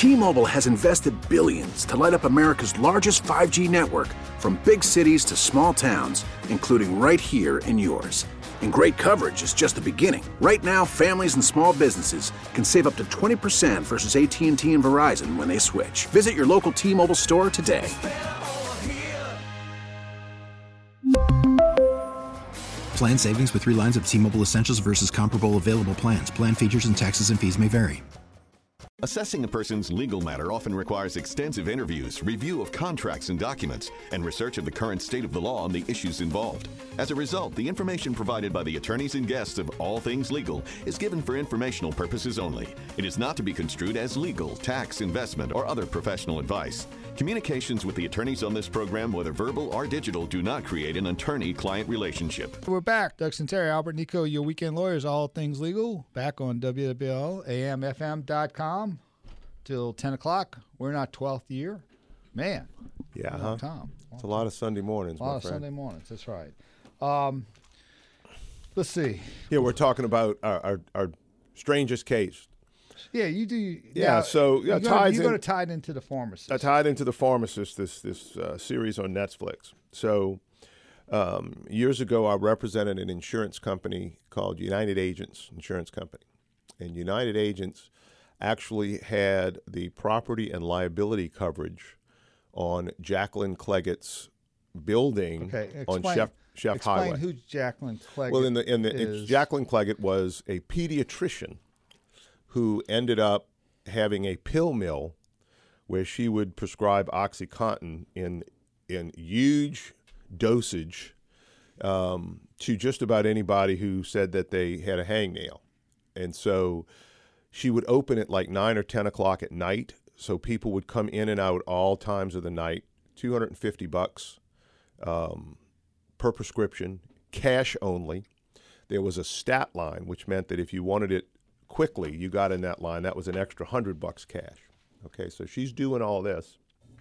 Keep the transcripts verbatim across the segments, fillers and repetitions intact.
T-Mobile has invested billions to light up America's largest five G network, from big cities to small towns, including right here in yours. And great coverage is just the beginning. Right now, families and small businesses can save up to twenty percent versus A T and T and Verizon when they switch. Visit your local T-Mobile store today. Plan savings with three lines of T-Mobile Essentials versus comparable available plans. Plan features and taxes and fees may vary. Assessing a person's legal matter often requires extensive interviews, review of contracts and documents, and research of the current state of the law on the issues involved. As a result, the information provided by the attorneys and guests of All Things Legal is given for informational purposes only. It is not to be construed as legal, tax, investment, or other professional advice. Communications with the attorneys on this program, whether verbal or digital, do not create an attorney-client relationship. We're back. Doug Terry, Albert Nico, your weekend lawyers, All Things Legal, back on W W L, A M F M dot com till ten o'clock. We're in our twelfth year. Man. Yeah, long huh? time. It's a lot of Sunday mornings, A lot my of friend. Sunday mornings. That's right. Um, let's see. Yeah, we're talking about our, our, our strangest case. Yeah, you do. Yeah, now, so yeah, you ties got to in- tie it into the pharmacist. I tied into The Pharmacist, this this uh, series on Netflix. So um, years ago, I represented an insurance company called United Agents Insurance Company. And United Agents actually had the property and liability coverage on Jacqueline Cleggett's building Okay, on explain- Chef, Chef Explain Highway. who Jacqueline Cleggett Well, in the in the is. it's Jacqueline Cleggett was a pediatrician who ended up having a pill mill where she would prescribe OxyContin in in huge dosage um, to just about anybody who said that they had a hangnail. And so she would open at like nine or ten o'clock at night, so people would come in and out all times of the night. two hundred fifty bucks um, per prescription, cash only. There was a stat line, which meant that if you wanted it quickly, you got in that line. That was an extra hundred bucks cash. Okay, so she's doing all this.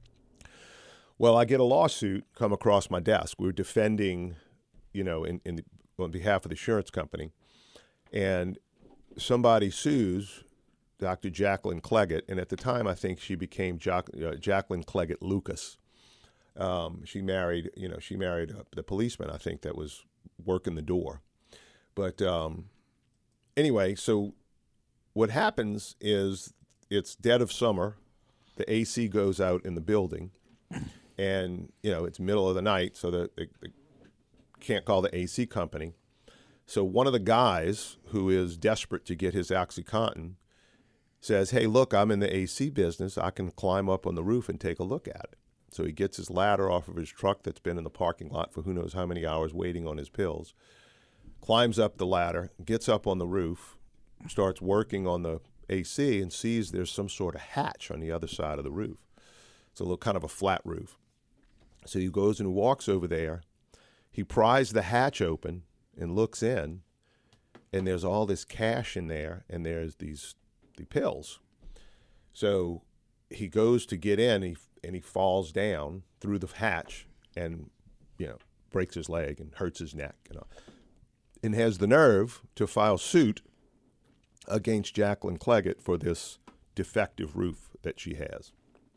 Well, I get a lawsuit come across my desk. We're defending, you know, in, in the, on behalf of the insurance company, and somebody sues Doctor Jacqueline Cleggett, and at the time, I think she became Jack, uh, Jacqueline Cleggett Lucas. Um, she married, you know, she married uh, the policeman, I think, that was working the door. But um, anyway, so what happens is it's dead of summer, the A C goes out in the building, and, you know, it's middle of the night, so the, they, they can't call the A C company. So one of the guys who is desperate to get his OxyContin says, hey, look, I'm in the A C business. I can climb up on the roof and take a look at it. So he gets his ladder off of his truck that's been in the parking lot for who knows how many hours waiting on his pills, climbs up the ladder, gets up on the roof, starts working on the A C, and sees there's some sort of hatch on the other side of the roof. It's a little kind of a flat roof. So he goes and walks over there. He pries the hatch open and looks in, and there's all this cash in there, and there's these the pills. So he goes to get in, he, and he falls down through the hatch and, you know, breaks his leg and hurts his neck, you know, and has the nerve to file suit against Jacqueline Cleggett for this defective roof that she has.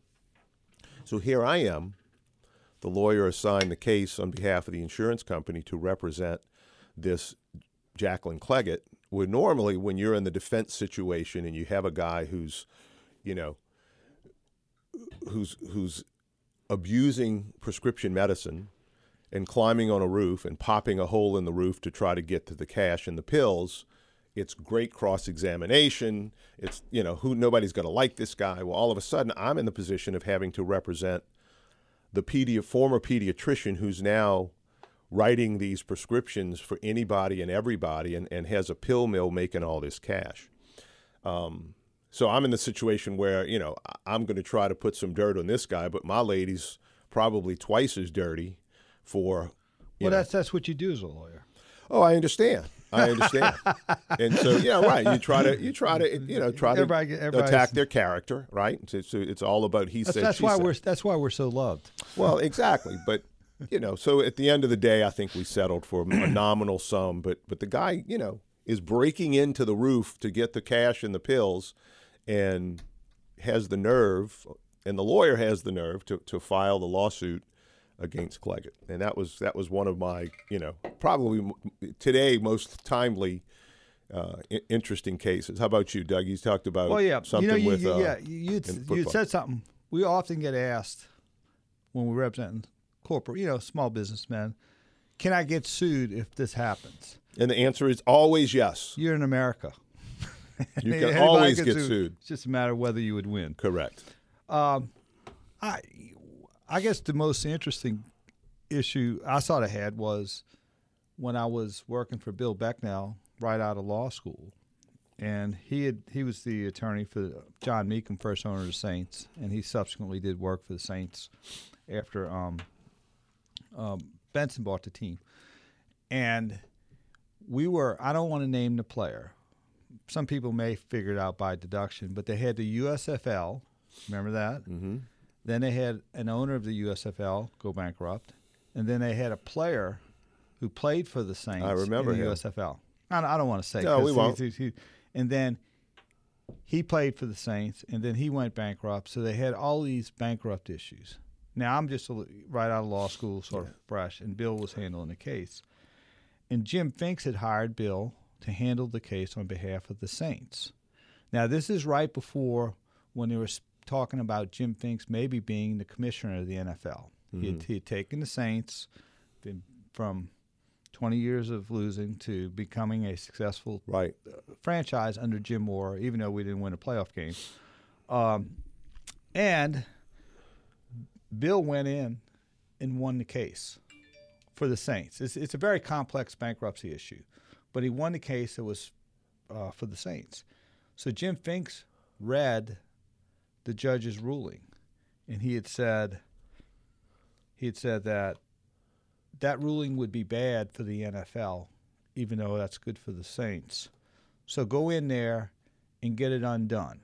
So here I am, the lawyer assigned the case on behalf of the insurance company to represent this Jacqueline Cleggett, where normally when you're in the defense situation and you have a guy who's, you know, who's who's abusing prescription medicine and climbing on a roof and popping a hole in the roof to try to get to the cash and the pills, it's great cross-examination. It's, you know, who nobody's going to like this guy. Well, all of a sudden, I'm in the position of having to represent the pedi- former pediatrician who's now writing these prescriptions for anybody and everybody, and, and has a pill mill making all this cash. Um, so I'm in the situation where, you know, I'm going to try to put some dirt on this guy, but my lady's probably twice as dirty for, you well, know. that's that's what you do as a lawyer. Oh, I understand. I understand. And so, yeah, right. You try to, you try to, you know, try to Everybody- everybody's- attack their character, right? So, so it's all about he That's, said, that's she why said. we're that's why we're so loved. Well, exactly. But, you know, so at the end of the day, I think we settled for a nominal sum. But, but the guy, you know, is breaking into the roof to get the cash and the pills and has the nerve, and the lawyer has the nerve to, to file the lawsuit against Cleggett. And that was that was one of my, you know, probably today most timely, uh, I- interesting cases. How about you, Doug? You talked about Well, yeah, something you know, you, with you, uh, yeah, you in you football. said something. We often get asked when we're representing corporate, you know, small businessmen, can I get sued if this happens? And the answer is always yes. You're in America. You can Anybody always can get sue. sued. It's just a matter of whether you would win. Correct. Um, I, I guess the most interesting issue I sort of had was when I was working for Bill Becknell right out of law school, and he had he was the attorney for John Meekum, first owner of the Saints, and he subsequently did work for the Saints after um, um, Benson bought the team, and we were I don't want to name the player. Some people may figure it out by deduction, but they had the U S F L. Remember that? Mm-hmm. Then they had an owner of the U S F L go bankrupt, and then they had a player who played for the Saints I remember in the him. U S F L. I don't, I don't want to say. No, 'cause we he- won't. he- he- and then he played for the Saints, and then he went bankrupt. So they had all these bankrupt issues. Now I'm just a, li- right out of law school, sort of fresh, and Bill was handling the case. And Jim Finks had hired Bill to handle the case on behalf of the Saints. Now this is right before when they were s- talking about Jim Finks maybe being the commissioner of the N F L. He, had, he had taken the Saints been from twenty years of losing to becoming a successful Right. franchise under Jim Moore, even though we didn't win a playoff game. Um, and Bill went in and won the case for the Saints. It's, it's a very complex bankruptcy issue, but he won the case that was uh, for the Saints. So Jim Finks read the judge's ruling, and he had said he had said that that ruling would be bad for the N F L, even though that's good for the Saints. So go in there and get it undone.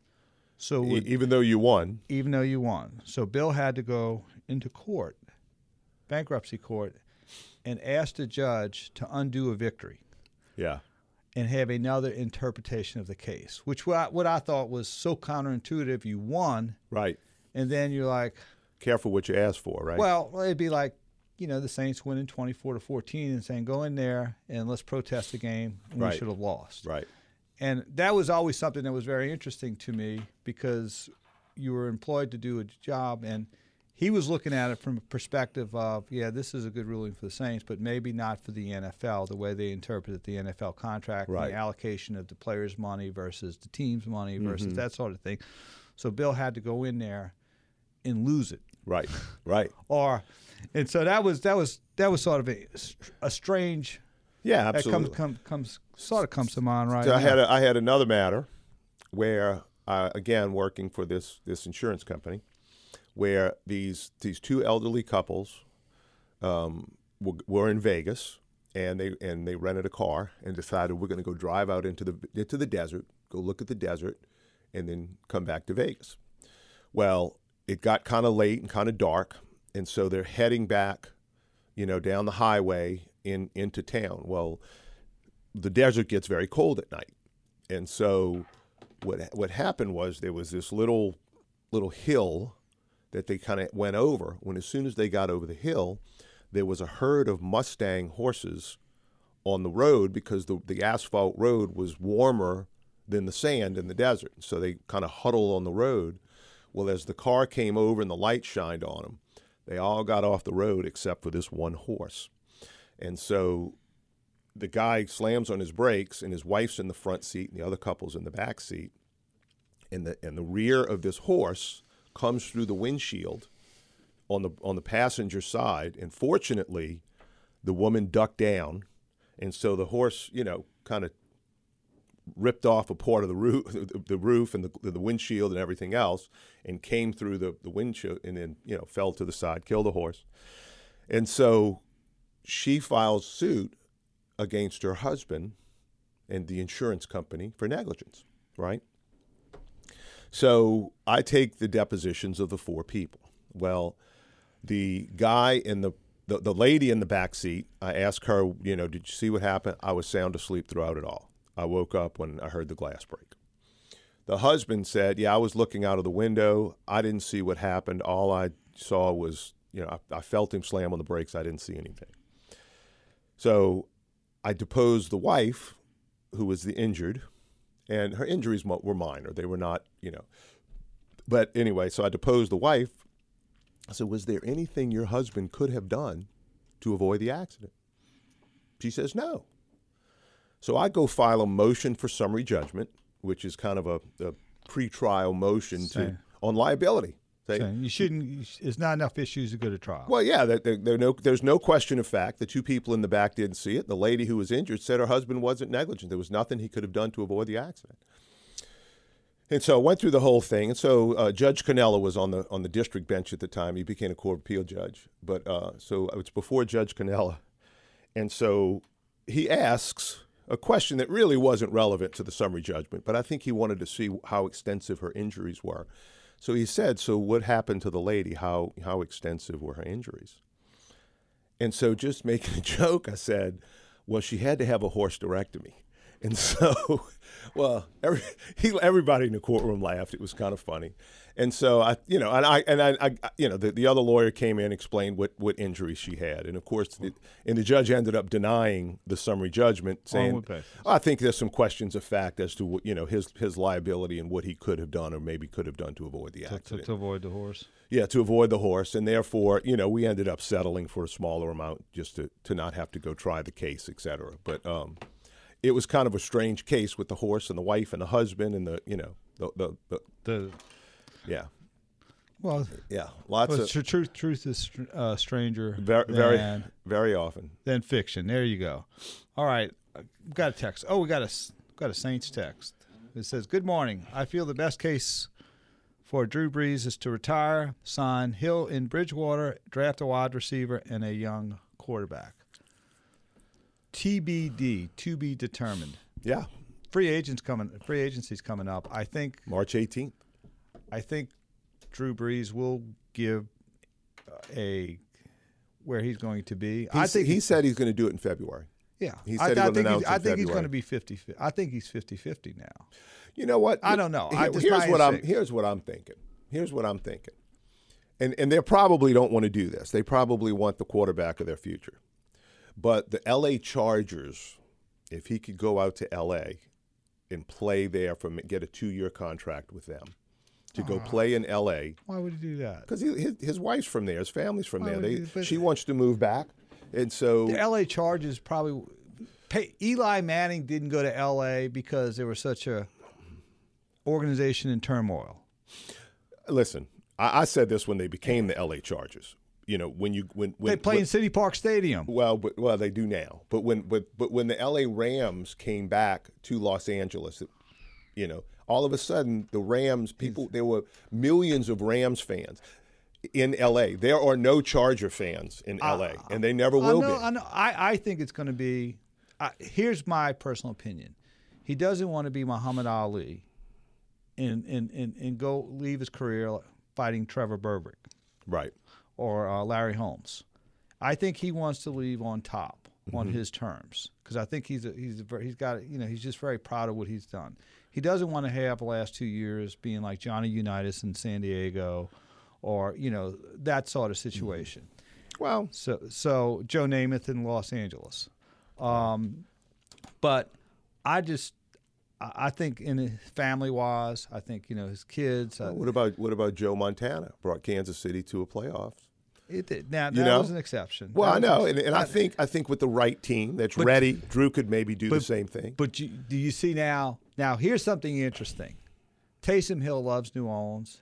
So E- would, even though you won, even though you won. So Bill had to go into court, bankruptcy court, and ask the judge to undo a victory yeah. and have another interpretation of the case, which what I, what I thought was so counterintuitive. You won, Right. and then you're like, Careful what you ask for, right? well, it'd be like, you know, the Saints winning twenty-four to fourteen and saying, go in there and let's protest the game, and Right. we should have lost. right. And that was always something that was very interesting to me because you were employed to do a job, and he was looking at it from a perspective of, yeah, this is a good ruling for the Saints, but maybe not for the N F L, the way they interpreted the N F L contract, Right. the allocation of the players' money versus the team's money versus Mm-hmm. that sort of thing. So Bill had to go in there and lose it. Right. Right. Or, and so that was that was that was sort of a, a strange. Yeah, That absolutely. comes comes comes sort of comes to mind right So I now. had a, I had another matter where uh, again working for this this insurance company, where these these two elderly couples um, were, were in Vegas, and they and they rented a car and decided we're going to go drive out into the into the desert, go look at the desert, and then come back to Vegas. Well, it got kind of late and kind of dark, and so they're heading back, you know, down the highway in into town. Well, the desert gets very cold at night, and so what what happened was there was this little little hill that they kind of went over. When as soon as they got over the hill, there was a herd of Mustang horses on the road because the the asphalt road was warmer than the sand in the desert. So they kind of huddled on the road. Well, as the car came over and the light shined on them, they all got off the road except for this one horse. And so the guy slams on his brakes, and his wife's in the front seat, and the other couple's in the back seat. And the and the rear of this horse comes through the windshield on the on the passenger side. And fortunately, the woman ducked down, and so the horse, you know, kind of ripped off a part of the roof, the roof and the the windshield and everything else, and came through the the windshield, and then you know fell to the side, killed the horse. And so she files suit against her husband and the insurance company for negligence, right? So I take the depositions of the four people. Well, the guy in the, the, the lady in the back seat, I asked her, you know, did you see what happened? I was sound asleep throughout it all. I woke up when I heard the glass break. The husband said, yeah, I was looking out of the window. I didn't see what happened. All I saw was, you know, I, I felt him slam on the brakes. I didn't see anything. So I deposed the wife, who was the injured, and her injuries mo- were minor. They were not, you know. But anyway, so I deposed the wife. I said, was there anything your husband could have done to avoid the accident? She says, no. So I go file a motion for summary judgment, which is kind of a, a pre-trial motion to Same. on liability. Say, So you shouldn't. It's not enough issues to go to trial. well, yeah, there, there, there no, there's no question of fact. The two people in the back didn't see it. The lady who was injured said her husband wasn't negligent. There was nothing he could have done to avoid the accident. And so I went through the whole thing. And so uh, Judge Cannella was on the on the district bench at the time. He became a court of appeal judge. But uh, so it's before Judge Cannella. And so he asks a question that really wasn't relevant to the summary judgment, but I think he wanted to see how extensive her injuries were. So he said, so what happened to the lady? How how extensive were her injuries? And so just making a joke, I said, well, she had to have a hysterectomy. And so, well, every, he, everybody in the courtroom laughed. It was kind of funny. And so I, you know, and I, and I, I you know, the, the other lawyer came in and explained what, what injuries she had. And of course, it, and the judge ended up denying the summary judgment, saying, I think there's some questions of fact as to what, you know, his, his liability and what he could have done or maybe could have done to avoid the accident. To, to, to avoid the horse. Yeah, to avoid the horse. And therefore, you know, we ended up settling for a smaller amount just to, to not have to go try the case, et cetera. But, um, it was kind of a strange case with the horse and the wife and the husband and the, you know, the, the, the, The yeah. well, Yeah, lots well, of tr- truth. Truth is uh, stranger very, very, than, very often. than fiction. There you go. All right, we've got a text. Oh, we got a got a Saints text. It says, "Good morning. I feel the best case for Drew Brees is to retire, sign Hill in Bridgewater, draft a wide receiver, and a young quarterback. T B D, to be determined. Yeah, Free agents coming. Free agency's coming up. I think. March eighteenth. I think Drew Brees will give a where he's going to be. He's, I think he said he's going to do it in February. Yeah, He I, said he I would think announce he's, in I think he's February. going to be fifty. I think he's fifty-fifty now. You know what? I don't know. I Here- just here's my what I'm. instinct. Here's what I'm thinking. Here's what I'm thinking. And and they probably don't want to do this. They probably want the quarterback of their future. But the L A Chargers, if he could go out to L A and play there from get a two-year contract with them to go play in L A, Why would he do that? because his, his wife's from there, his family's from Why there. would They, he- but- she wants to move back, and so The L A Chargers probably. Pay, Eli Manning didn't go to L A because there was such a organization in turmoil. listen. I, I said this when they became the L A Chargers. You know, when you when, when They play when, in City Park Stadium. Well, but, well, they do now. But when but but when the L A Rams came back to Los Angeles, it, you know, all of a sudden the Rams people there were millions of Rams fans in L A. There are no Charger fans in L A, and they never will I know, be. I, know. I, I think it's going to be. I, here's my personal opinion. He doesn't want to be Muhammad Ali, and and, and, and go leave his career fighting Trevor Burbick Right. or uh, Larry Holmes. I think he wants to leave on top on his terms because I think he's a, he's a, very- he's got you know he's just very proud of what he's done. He doesn't want to have the last two years being like Johnny Unitas in San Diego, or you know that sort of situation. Well, So so Joe Namath in Los Angeles, um, but I just I I think in family wise, I think you know his kids. Uh, what about what about Joe Montana? Brought Kansas City to a playoffs. it, it- now that You know? was an exception. Well, I That was know, an and, ex- and I think I think with the right team that's But- ready, Drew could maybe do the but- same thing. But you, do you see now? Now here's something interesting. Taysom Hill loves New Orleans,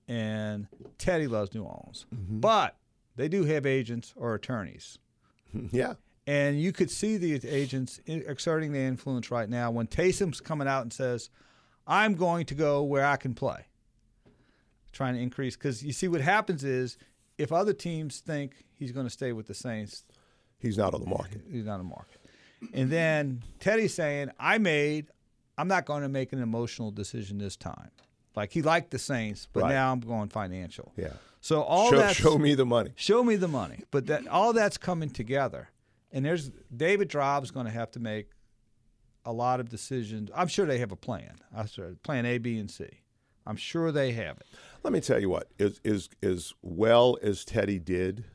and Teddy loves New Orleans, Mm-hmm. but they do have agents or attorneys. yeah. And you could see the agents exerting their influence right now when Taysom's coming out and says, I'm going to go where I can play. Trying to increase. Because you see what happens is if other teams think he's going to stay with the Saints, He's not on the market. he's not on the market. And then Teddy's saying, I made, I'm not going to make an emotional decision this time. Like he liked the Saints, but Right. now I'm going financial. Yeah. So all show, that's, show me the money. Show me the money. But that all that's coming together. And there's David Drobb's going to have to make a lot of decisions. I'm sure they have a plan. I said plan A, B, and C. I'm sure they have it. Let me tell you what, as, as, as well as Teddy did,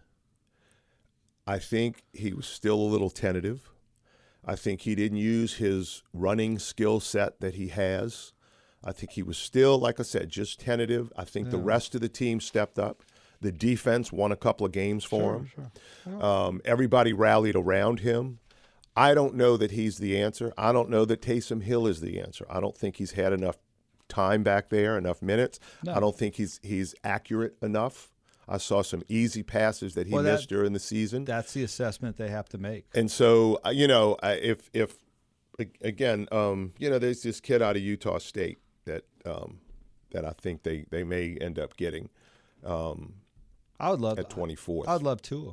I think he was still a little tentative. I think he didn't use his running skill set that he has. I think he was still, like I said, just tentative. I think yeah. the rest of the team stepped up. The defense won a couple of games for sure, him. Sure. Um, everybody rallied around him. I don't know that he's the answer. I don't know that Taysom Hill is the answer. I don't think he's had enough time back there, enough minutes. No. I don't think he's he's accurate enough. I saw some easy passes that he well, missed that, during the season. That's the assessment they have to make. And so, you know, if if again, um, you know, there's this kid out of Utah State that um, that I think they, they may end up getting. Um, I would love at twenty-fourth. I'd love Tua.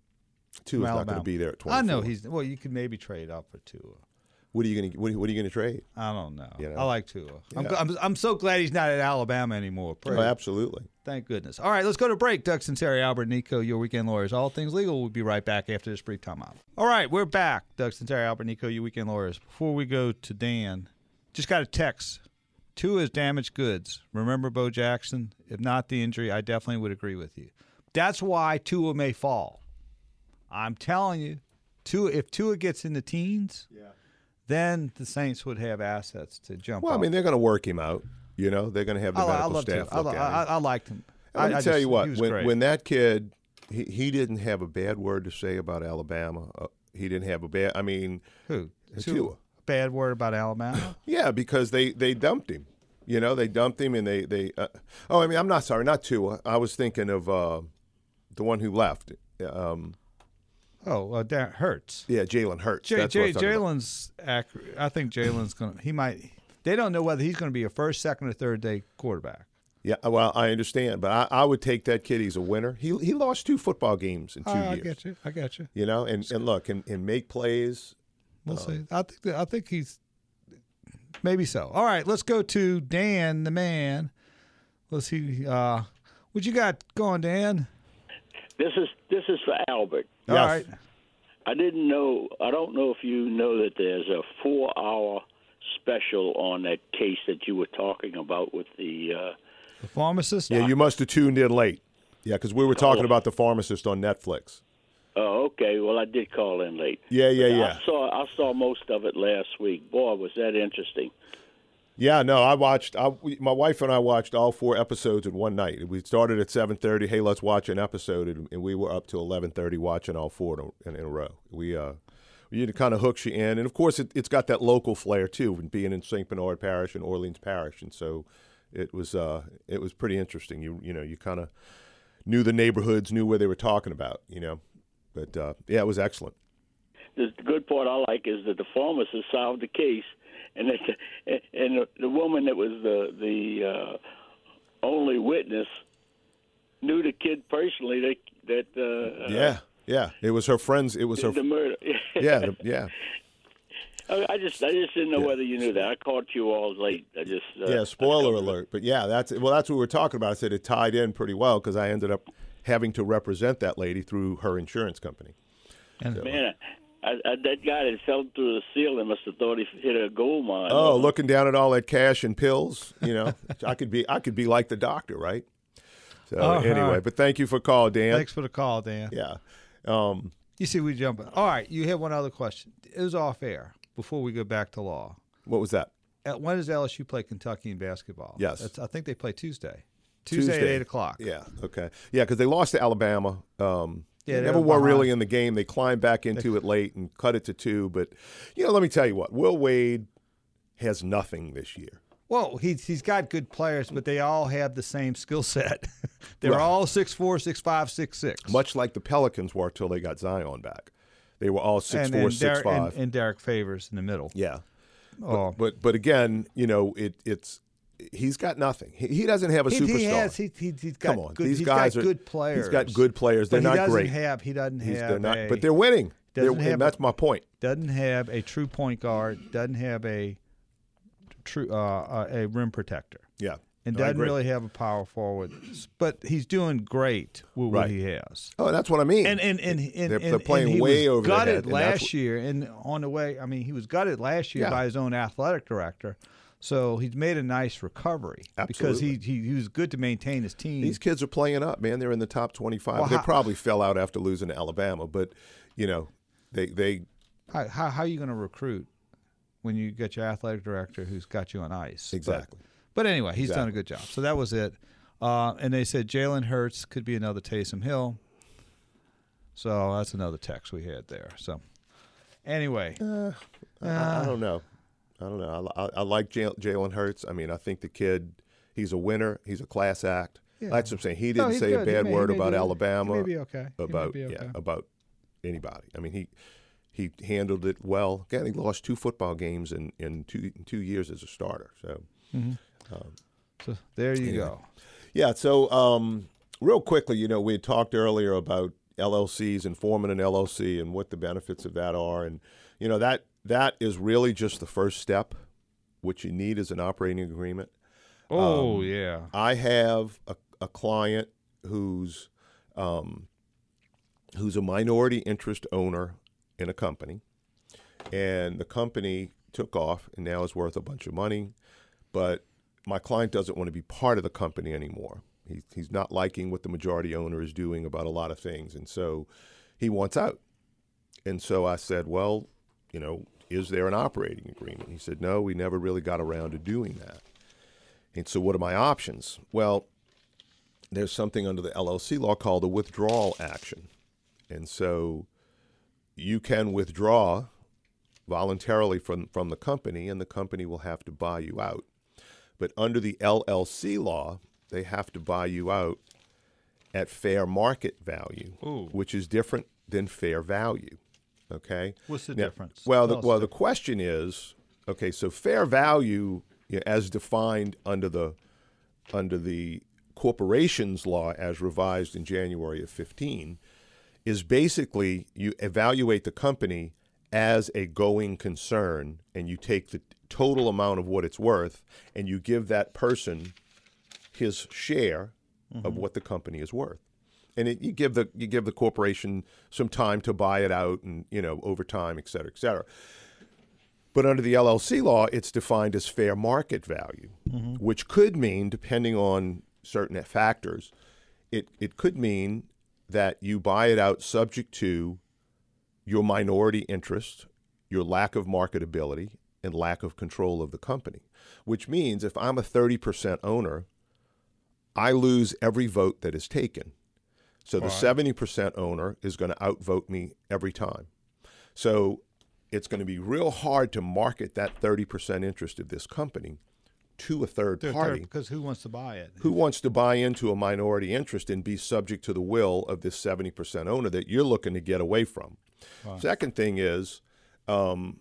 Tua's not going to be there at twenty-four. I know he's. Well, you could maybe trade up for Tua. What are you going to What are you going to trade? I don't know. You know? I like Tua. Yeah. I'm, I'm I'm so glad he's not at Alabama anymore. Oh, absolutely. Thank goodness. All right, let's go to break. Doug Sinceri, Albert Nico, your weekend lawyers. All things legal. We'll be right back after this brief timeout. All right, we're back. Doug Sinceri, Albert Nico, your weekend lawyers. Before we go to Dan, just got a text. Tua is damaged goods. Remember Bo Jackson? If not the injury, I definitely would agree with you. That's why Tua may fall. I'm telling you, Tua, if Tua gets in the teens, yeah. then the Saints would have assets to jump Well, off. I mean, they're going to work him out. You know, they're going to have the I, medical I staff Tua. look I, at him. I, I liked him. Let me I, I tell just, you what, when, when that kid, he, he didn't have a bad word to say about Alabama. Uh, he didn't have a bad, I mean. Who? Tua. Tua. Bad word about Alabama? Yeah, because they, they dumped him. You know, they dumped him and they, they uh, oh, I mean, I'm not sorry, not Tua. I was thinking of uh, the one who left. Um, oh, uh, that Hurts. Yeah, Jalen Hurts. J- That's J- what Jalen's accurate. I think Jalen's going to, he might, they don't know whether he's going to be a first, second, or third day quarterback. Yeah, well, I understand, but I, I would take that kid. He's a winner. He he lost two football games in two uh, years. I get you. I get you. You know, and, and look, and, and make plays. We'll um, see. I think that, I think he's maybe so. All right, let's go to Dan, the man. Let's see. Uh, what you got going, Dan? This is this is for Albert. All yes. right. I didn't know. I don't know if you know that there's a four-hour special on that case that you were talking about with the. Uh, The pharmacist? Yeah, you must have tuned in late. Yeah, because we were talking Oh. about The Pharmacist on Netflix. oh, okay. Well, I did call in late. Yeah, yeah, But yeah. I saw I saw most of it last week. Boy, was that interesting. Yeah, no, I watched. I, we, my wife and I watched all four episodes in one night. We started at seven thirty. Hey, let's watch an episode, and, and we were up to eleven thirty watching all four in, in, in a row. We uh, it kind of hooks you in, and of course, it, it's got that local flair too, being in Saint Bernard Parish and Orleans Parish, and so. It was uh, it was pretty interesting. You you know you kind of knew the neighborhoods, knew where they were talking about. You know, but uh, yeah, it was excellent. The good part I like is that the pharmacist solved the case, and that the, and the, the woman that was the the uh, only witness knew the kid personally. That that uh, Yeah, yeah. It was her friends. It was her. the murder. Yeah, the, yeah. I I just I just didn't know Yeah. whether you knew that. I caught you all late. I just uh, Yeah, spoiler alert. But yeah, that's well, that's what we were talking about. I said it tied in pretty well because I ended up having to represent that lady through her insurance company. And Man, I, I, that guy that fell through the ceiling must have thought he hit a gold mine. Oh, looking down at all that cash and pills, you know, I could be I could be like the doctor, right? So Oh, anyway, all right. but thank you for calling, Dan. Thanks for the call, Dan. Yeah. Um, You see, we jump in. All right, you had one other question. It was off air before we go back to law. what was that? At, when does L S U play Kentucky in basketball? Yes. That's, I think they play Tuesday. Tuesday, at eight o'clock. Yeah. Okay. Yeah, because they lost to Alabama. Um, Yeah, they they never were were behind. really in the game. They climbed back into it late and cut it to two. But you know, let me tell you what. Will Wade has nothing this year. Well, he's he's got good players, but they all have the same skill set. They're Right. all six four, six five, six six. Much like the Pelicans were till they got Zion back. They were all six and, four, and six Derek, five. And, and Derek Favors in the middle. Yeah. Oh. But, but but again, you know, it it's he's got nothing. He, he doesn't have a He, superstar. he has. He, he, he's got Come on, good, these he's guys got are good players. He's got good players. They're but he not doesn't great. Have, he doesn't He's- have. they're not, a, but they're winning. They're, doesn't have and that's a- my point. Doesn't have a true point guard. Doesn't have a true uh, uh, a rim protector. Yeah. and I doesn't agree. really have a power forward, but he's doing great with what Right. he has. Oh, that's what I mean. And and and, and, they're, and they're playing and he way was over their gutted head. and that's last what- year, and on the way, I mean, he was gutted last year Yeah. by his own athletic director. So he's made a nice recovery because he, he he was good to maintain his team. These kids are playing up, man. They're in the top twenty-five. Well, they how- probably fell out after losing to Alabama, but you know, they they How how, how are you going to recruit when you get your athletic director who's got you on ice? Exactly. But, but anyway, he's done a Exactly. good job. So that was it. Uh, and they said Jalen Hurts could be another Taysom Hill. So that's another text we had there. So anyway, I, I don't know. I don't know. I, I, I like Jal- Jalen Hurts. I mean, I think the kid, he's a winner. He's a class act. Yeah. That's what I'm saying. He No, didn't he's say a good. He bad may- he word may about be- Alabama. he may be okay. He may About be okay. yeah, about anybody. I mean, he he handled it well. Again, he lost two football games in, in two in two years as a starter. So so there you Anyway. go. yeah. So um, real quickly, you know, we had talked earlier about L L Cs and forming an L L C and what the benefits of that are, and you know that that is really just the first step. What you need is an operating agreement. Oh, Um, yeah. I have a, a client who's um, who's a minority interest owner in a company, and the company took off and now is worth a bunch of money, but my client doesn't want to be part of the company anymore. He, he's not liking what the majority owner is doing about a lot of things, and so he wants out. And so I said, well, you know, is there an operating agreement? He said, no, we never really got around to doing that. And so what are my options? Well, there's something under the L L C law called a withdrawal action. And so you can withdraw voluntarily from, from the company, and the company will have to buy you out. But under the L L C law, they have to buy you out at fair market value, Ooh. which is different than fair value. Okay? What's the Now- difference? Well, the, Tell us well, the the question is, okay, so fair value, you know, as defined under the under the corporations law as revised in January of fifteen, is basically you evaluate the company as a going concern, and you take the total amount of what it's worth, and you give that person his share of what the company is worth. And it, you give the you give the corporation some time to buy it out, and you know over time, et cetera, et cetera. But under the L L C law, it's defined as fair market value, which could mean, depending on certain factors, it it could mean that you buy it out subject to your minority interest, your lack of marketability, and lack of control of the company. Which means if I'm a thirty percent owner, I lose every vote that is taken. So the seventy percent owner is going to outvote me every time. So it's going to be real hard to market that thirty percent interest of this company to a third party. Because who wants to buy it? Who wants to buy into a minority interest and be subject to the will of this seventy percent owner that you're looking to get away from? Second thing is, um,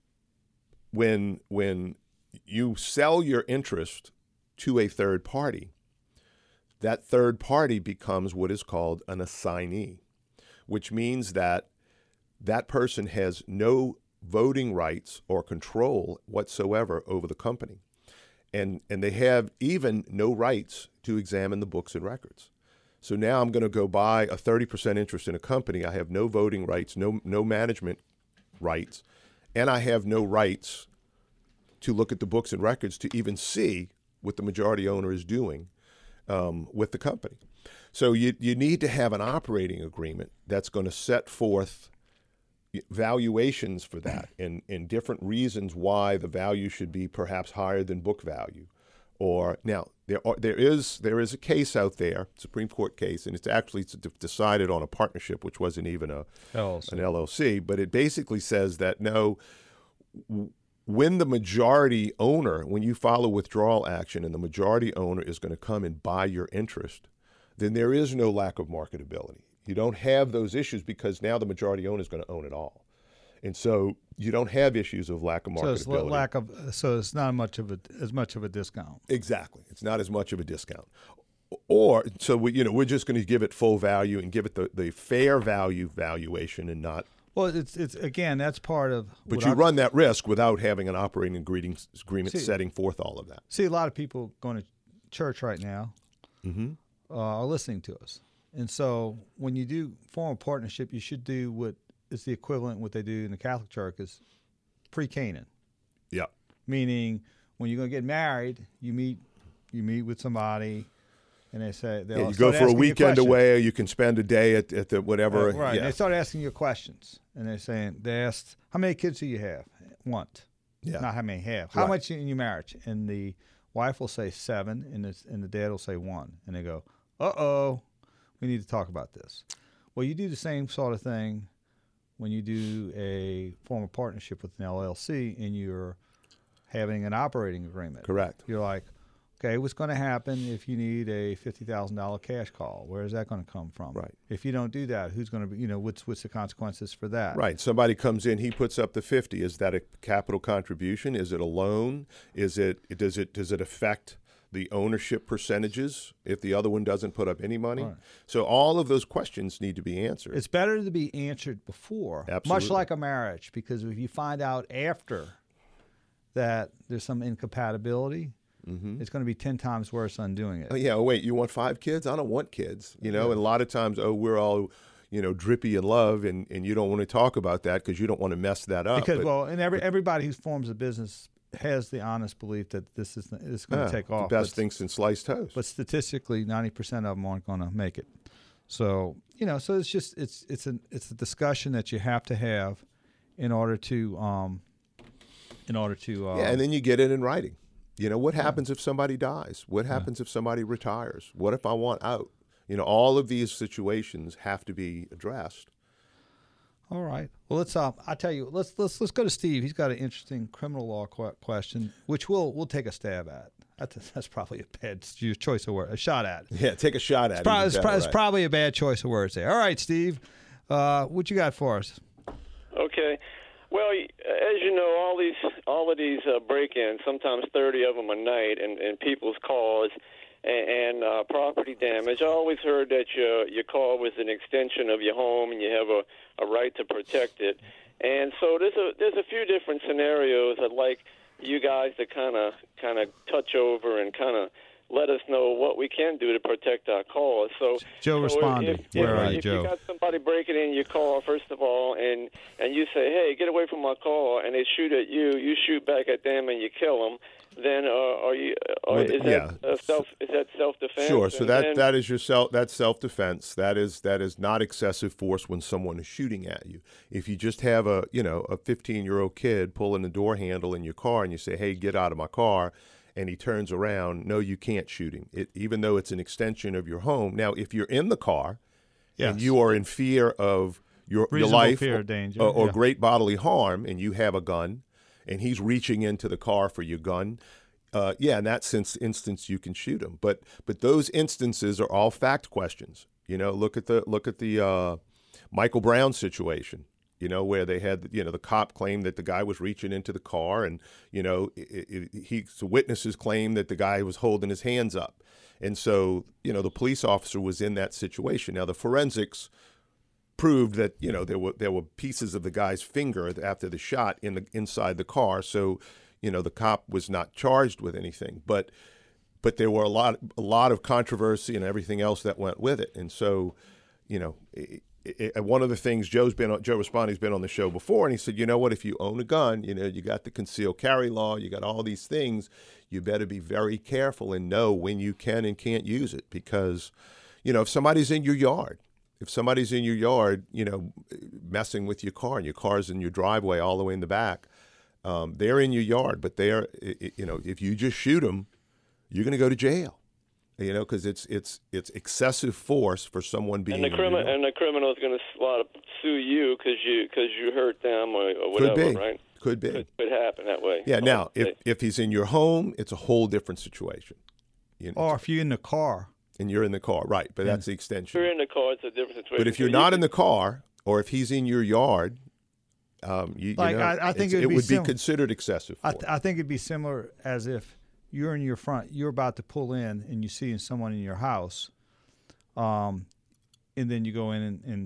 when when you sell your interest to a third party, that third party becomes what is called an assignee, which means that that person has no voting rights or control whatsoever over the company. And, and they have even no rights to examine the books and records. So now I'm going to go buy a thirty percent interest in a company. I have no voting rights, no, no management rights, and I have no rights to look at the books and records to even see what the majority owner is doing um, with the company. So you, you need to have an operating agreement that's going to set forth valuations for that and, and different reasons why the value should be perhaps higher than book value. Or now there are, there is there is a case out there, Supreme Court case, and it's actually it's decided on a partnership, which wasn't even a L L C. an L L C, but it basically says that no, w- when the majority owner, when you file a withdrawal action and the majority owner is going to come and buy your interest, then there is no lack of marketability. You don't have those issues because now the majority owner is going to own it all. And so you don't have issues of lack of So it's marketability. la- lack of. So it's not much of a as much of a discount. Exactly. It's not as much of a discount. Or so we, you know, we're just going to give it full value and give it the, the fair value valuation and not. Well, it's it's again that's part of. But what you I've- run that risk without having an operating agreement, agreement See- setting forth all of that. See, a lot of people going to church right now Mm-hmm. uh, are listening to us. And so when you do form a partnership, you should do what is the equivalent what they do in the Catholic Church is pre-Canaan. Yeah. Meaning when you're going to get married, you meet you meet with somebody and they say they'll Yeah, you start go for a asking you weekend questions. away, or you can spend a day at, at the whatever. Uh, right. Yeah. And they start asking you questions. And they're saying, they asked, how many kids do you have? One. Yeah. Not how many have. How Right. much in your marriage? And the wife will say seven, and the, and the dad will say one. And they go, uh-oh, we need to talk about this. Well, you do the same sort of thing when you do a form of partnership with an L L C and you're having an operating agreement. Correct. You're like, okay, what's going to happen if you need a fifty thousand dollars cash call? Where is that going to come from? Right. If you don't do that, who's going to be, you know, what's what's the consequences for that? Right. Somebody comes in, he puts up the fifty. Is that a capital contribution? Is it a loan? Is it does it does it affect the ownership percentages if the other one doesn't put up any money? Right. So all of those questions need to be answered. It's better to be answered before, much Absolutely. like a marriage, because if you find out after that there's some incompatibility, Mm-hmm. it's going to be ten times worse undoing it. Oh, yeah. Oh, wait, you want five kids? I don't want kids. You know, and a lot of times, oh, we're all, you know, drippy in love, and, and you don't want to talk about that because you don't want to mess that up. Because But- well, and every everybody who forms a business has the honest belief that this is this is going yeah, to take the off. best but, thing since sliced toast. but statistically, ninety percent of them aren't going to make it. So you know, so it's just it's it's an it's a discussion that you have to have in order to um in order to uh, yeah, and then you get it in writing. You know, what happens if somebody dies? What happens if somebody retires? What if I want out? You know, all of these situations have to be addressed. All right. Well, let's. Uh, I tell you, let's let's let's go to Steve. He's got an interesting criminal law qu- question, which we'll we'll take a stab at. That's, that's probably a bad your choice of word, a shot at. Yeah, take a shot at It's, probably, it. it's, You pro- got it it's right. probably a bad choice of words there. All right, Steve. Uh, what you got for us? Okay. Well, as you know, all these all of these uh, break-ins, sometimes thirty of them a night, and, and people's cars and, and uh, property damage. I always heard that your your car was an extension of your home, and you have a, a right to protect it. And so there's a there's a few different scenarios I'd like you guys to kind of kind of touch over and kind of let us know what we can do to protect our cars. So Joe so responded. If, Where if, are you, if Joe? you got somebody breaking in your car, first of all, and and you say, "Hey, get away from my car," and they shoot at you, you shoot back at them, and you kill them. Then, uh, are you? Or Well, is yeah. that uh, self? Is that self-defense? Sure. So And that then- that is your self. That's self-defense. That is that is not excessive force when someone is shooting at you. If you just have a you know a fifteen-year-old kid pulling the door handle in your car, and you say, "Hey, get out of my car," and he turns around, no, you can't shoot him. It, even though it's an extension of your home. Now, if you're in the car, and Yes. you are in fear of your, your Reasonable life fear or, of danger, or, or yeah. great bodily harm, and you have a gun, and he's reaching into the car for your gun. Uh, yeah, in that sense, instance, you can shoot him. But but those instances are all fact questions. You know, look at the look at the uh, Michael Brown situation. You know, where they had you know the cop claimed that the guy was reaching into the car, and you know it, it, he the witnesses claimed that the guy was holding his hands up, and so you know the police officer was in that situation. Now the forensics proved that you know there were there were pieces of the guy's finger after the shot in the inside the car. So you know the cop was not charged with anything, but but there were a lot a lot of controversy and everything else that went with it. And so you know it, it, one of the things Joe's been on, Joe Respondi's been on the show before, and he said, you know what, if you own a gun, you know you got the concealed carry law, you got all these things, you better be very careful and know when you can and can't use it, because you know if somebody's in your yard. If somebody's in your yard, you know, messing with your car, and your car's in your driveway all the way in the back, um, they're in your yard, but they're, you know, if you just shoot them, you're going to go to jail, you know, because it's it's it's excessive force for someone being. And the in your criminal yard. and the criminal is going to sue you because you because you hurt them or, or whatever, Could be, right? could be. Could, could happen that way. Yeah. Now, if Okay. if he's in your home, it's a whole different situation. You know, Or if you're in the car. and you're in the car, right? But that's the if extension. you're in the car, it's a different situation. But if you're So not you in the car, or if he's in your yard, um, you, Like, you know, I- I think it's- it would it be would be sim- considered excessive I, force. th- I think it'd be similar as if you're in your front, you're about to pull in, and you see someone in your house, um, and then you go in and, and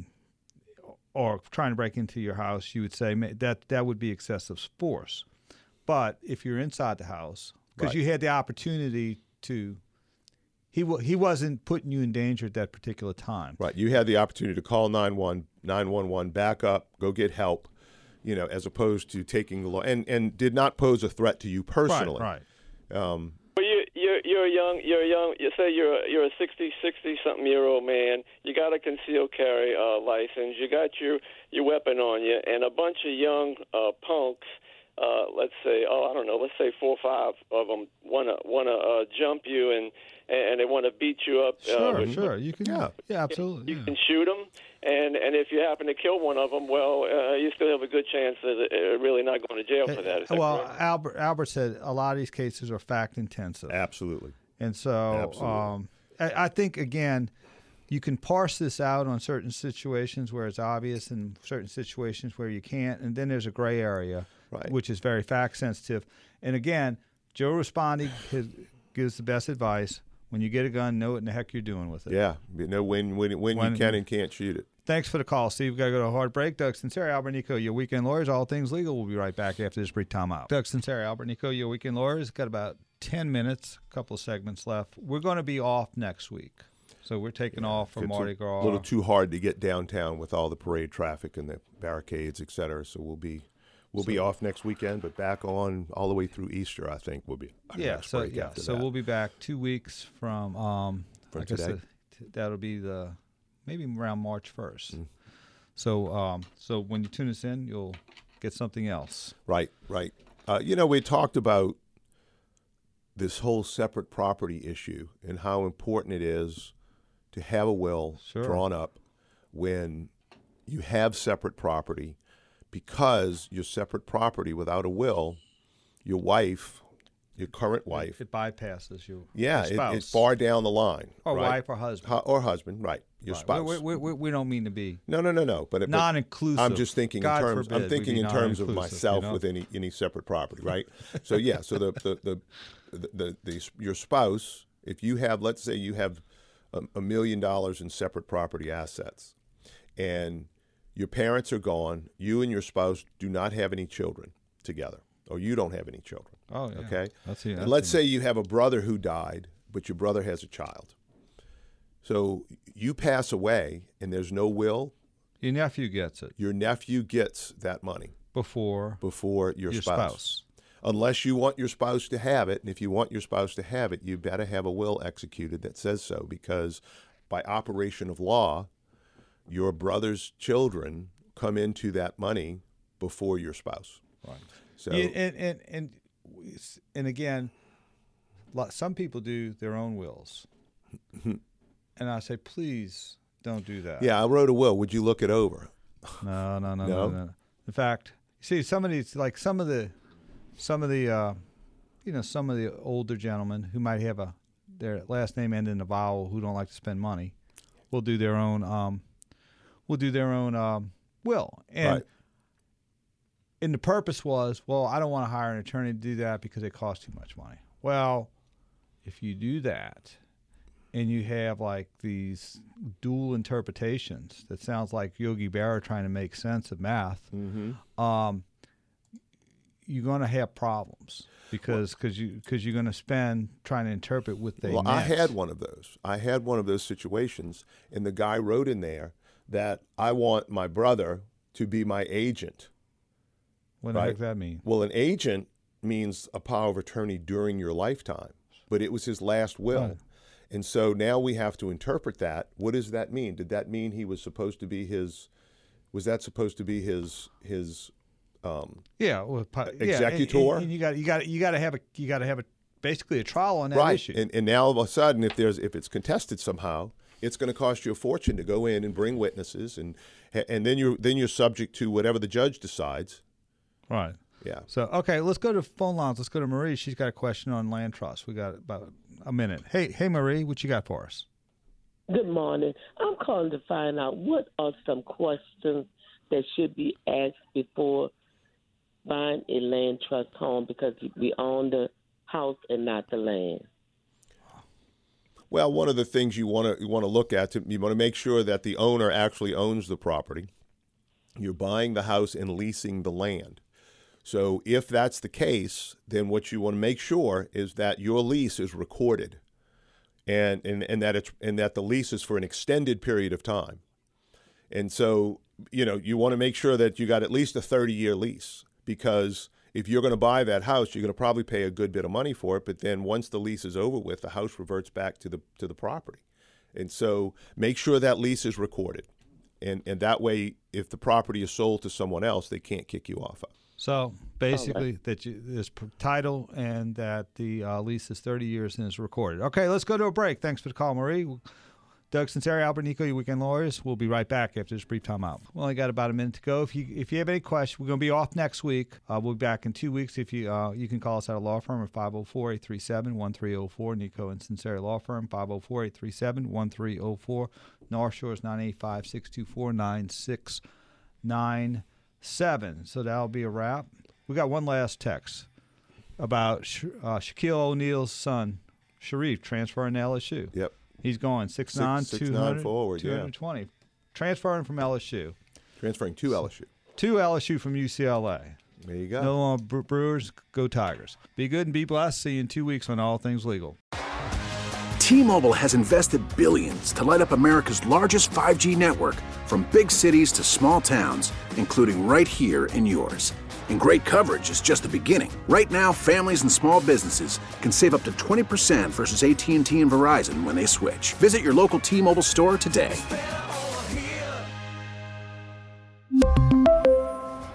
or trying to break into your house. You would say ma- that that would be excessive force. But if you're inside the house, because Right. you had the opportunity to he w- he wasn't putting you in danger at that particular time. Right. You had the opportunity to call nine one one, back up, go get help, you know, as opposed to taking the law, and, and did not pose a threat to you personally. Right, right. Um, Well, you, you're you're a young you're a young. You say you're a, you're a sixty, sixty something year old man. You got a concealed carry uh, license. You got your your weapon on you, and a bunch of young uh, punks. Uh, let's say, oh, I don't know. Let's say four or five of them wanna wanna uh, jump you and and they want to beat you up. Sure, uh, sure. You can. Yeah. Yeah, absolutely. You yeah. can shoot them, and and if you happen to kill one of them, well, uh, you still have a good chance of uh, really not going to jail for that. Is that well, correct? Albert Albert said a lot of these cases are fact intensive, absolutely. and so Absolutely. um, I, I think again, you can parse this out on certain situations where it's obvious, and certain situations where you can't, and then there's a gray area, Right. which is very fact sensitive. And again, Joe Respondi has, gives the best advice. When you get a gun, know what in the heck you're doing with it. Yeah. You know when when when, When- you can and can't shoot it. Thanks for the call, Steve. We've got to go to a hard break. Doug Sinceri, Albert Nico, your weekend lawyers, all things legal. We'll be right back after this brief time out. Doug Sinceri, Albert Nico, your weekend lawyers. Got about ten minutes, a couple of segments left. We're going to be off next week. So we're taking off from It's Mardi a Gras. little too hard to get downtown with all the parade traffic and the barricades, et cetera. So we'll be we'll be off next weekend, but back on all the way through Easter. I think we'll be our yeah, next so break yeah, after so that. we'll be back two weeks from. Um, From I guess today? the, that'll be the maybe around March first. Mm. So um, so when you tune us in, you'll get something else. Right, right. Uh, you know, we talked about this whole separate property issue and how important it is to have a will Sure. drawn up when you have separate property, because your separate property without a will, your wife, your current wife, It bypasses you. yeah, your it, spouse. it's far down the line. Or right? wife or husband. Hu- or husband, right? Your Right. spouse. We, we, we, we don't mean to be No, no, no, no. But, but non-inclusive. I'm just thinking God in terms. forbid I'm we thinking be in terms of non-inclusive, myself you know? with any any separate property, right? So yeah. So the the, the the the the your spouse, if you have, let's say you have a, a million dollars in separate property assets, and your parents are gone, you and your spouse do not have any children together, or you don't have any children. Oh, yeah. Okay. That's the- and that's let's the- say you have a brother who died, but your brother has a child. So you pass away, and there's no will. Your nephew gets it Your nephew gets that money before before your, your spouse. spouse. Unless you want your spouse to have it, and if you want your spouse to have it, you better have a will executed that says so, because by operation of law, your brother's children come into that money before your spouse. Right. So Yeah, and and and and again, lo- some people do their own wills, and I say, please don't do that. yeah, I wrote a will. Would you look it over? No, no, no, no, No? no. no. In fact, you see, some of these, like some of the, some of the, uh, you know, some of the older gentlemen who might have a their last name end in a vowel, who don't like to spend money, will do their own, um, will do their own um, will, and. Right. And the purpose was, well, I don't want to hire an attorney to do that because it costs too much money. Well, if you do that and you have like these dual interpretations that sounds like Yogi Berra trying to make sense of math, Mm-hmm. um, you're going to have problems because cause you, cause you're going to spend trying to interpret what they Well, I meant. had one of those. I had one of those situations, and the guy wrote in there that I want my brother to be my agent. What the right. heck does that mean? Well, an agent means a power of attorney during your lifetime, but it was his last will. Right. And so now we have to interpret that. What does that mean? Did that mean he was supposed to be his, was that supposed to be his, his, um, Yeah, well, po- yeah, and- executor? And, and you got you got you got to have a you got to have a basically a trial on that right. issue. And, and now all of a sudden, if there's, if it's contested somehow, it's going to cost you a fortune to go in and bring witnesses, and, and then you're, then you're subject to whatever the judge decides. Right. Yeah. So, okay, let's go to phone lines. Let's go to Marie. She's got a question on land trust. We got about a minute. Hey, hey, Marie, what you got for us? Good morning. I'm calling to find out what are some questions that should be asked before buying a land trust home, because we own the house and not the land. Well, one of the things you want to you want to look at, to, you want to make sure that the owner actually owns the property. You're buying the house and leasing the land. So if that's the case, then what you want to make sure is that your lease is recorded. and, and, and that it's and that the lease is for an extended period of time. And so, you know, you want to make sure that you got at least a thirty-year lease, because if you're going to buy that house, you're going to probably pay a good bit of money for it. But then once the lease is over with, the house reverts back to the to the property. And so make sure that lease is recorded. And and that way, if the property is sold to someone else, they can't kick you off of. So basically, okay. that you, there's title and that the uh, lease is thirty years and is recorded. Okay, let's go to a break. Thanks for the call, Marie. Doug Sunseri, Albert Nico, your Weekend Lawyers. We'll be right back after this brief time out. We only got about a minute to go. If you if you have any questions, we're going to be off next week. Uh, we'll be back in two weeks. If you uh, you can call us at a law firm at five oh four, eight three seven, one three oh four. Nico and Sunseri Law Firm, five oh four, eight three seven, one three oh four. North Shore is nine eight five, six two four, nine six nine seven. So that'll be a wrap. We got one last text about Sha- uh, Shaquille O'Neal's son, Sharif, transferring to L S U. Yep. He's going six nine, two hundred, forward, two twenty. Yeah. Transferring from L S U. Transferring to L S U. To L S U from U C L A. There you go. No longer Bre- Brewers, go Tigers. Be good and be blessed. See you in two weeks on All Things Legal. T-Mobile has invested billions to light up America's largest five G network, from big cities to small towns, including right here in yours. And great coverage is just the beginning. Right now, families and small businesses can save up to twenty percent versus A T and T and Verizon when they switch. Visit your local T-Mobile store today.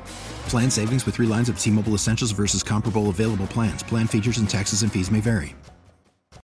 Plan savings with three lines of T-Mobile Essentials versus comparable available plans. Plan features and taxes and fees may vary.